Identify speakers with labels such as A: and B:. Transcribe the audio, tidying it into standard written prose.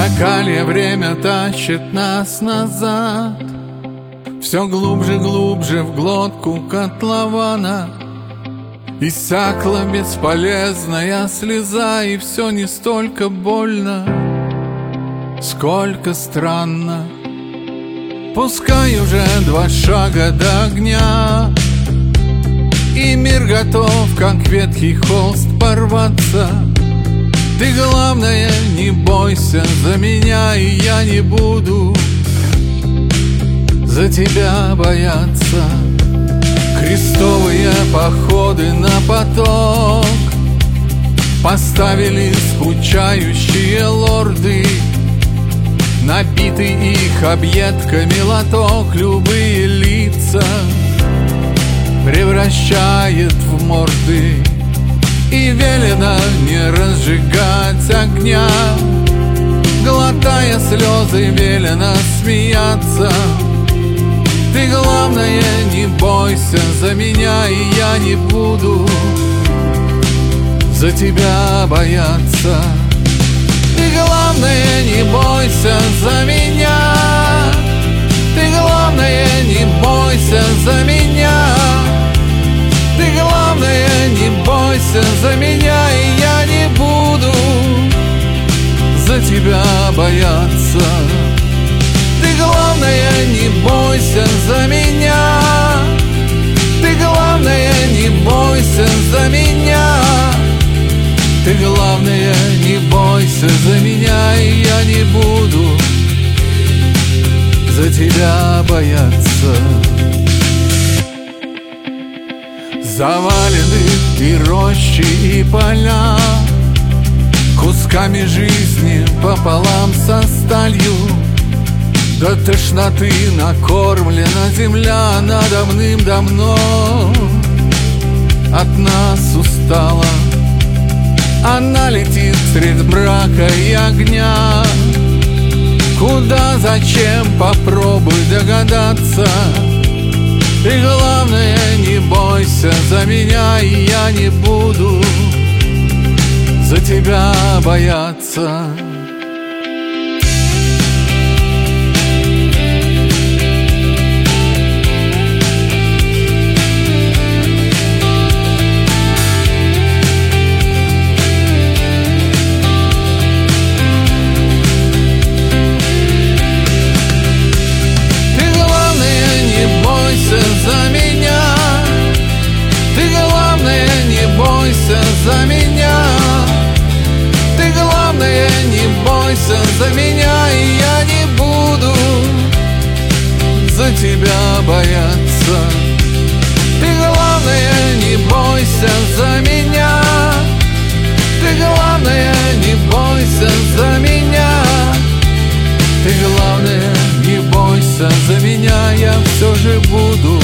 A: Зеркалье время тащит нас назад, все глубже, глубже в глотку котлована. Иссякла бесполезная слеза, и все не столько больно, сколько странно. Пускай уже 2 шага до огня, и мир готов, как ветхий холст, порваться. Ты, главное, не бойся за меня, и я не буду за тебя бояться. Крестовые походы на поток поставили скучающие лорды. Набитый их объедками лоток любые лица превращает в морды. И велено не разжигать огня, глотая слезы, велено смеяться. Ты, главное, не бойся за меня, и я не буду за тебя бояться. Ты, главное, не бойся за меня. Ты, главное, не бойся за меня. Ты, главное, не бойся за меня, и я не буду за тебя бояться. Ты, главное, не бойся за меня. Ты, главное, не бойся за меня. Ты, главное, не бойся за меня, и я не буду за тебя бояться. Завалены и рощи, и поля кусками жизни пополам со сталью. До тошноты накормлена земля, она давным-давно от нас устала. Она летит средь мрака и огня. Куда, зачем, попробуй догадаться. Ты, главное, не бойся за меня, и я не буду за тебя бояться. За меня, ты, главное, не бойся за меня. Ты, главное, не бойся за меня, и я не буду за тебя бояться. Ты, главное, не бойся за меня. Ты, главное, не бойся за меня. Ты, главное, не бойся за меня, я все же буду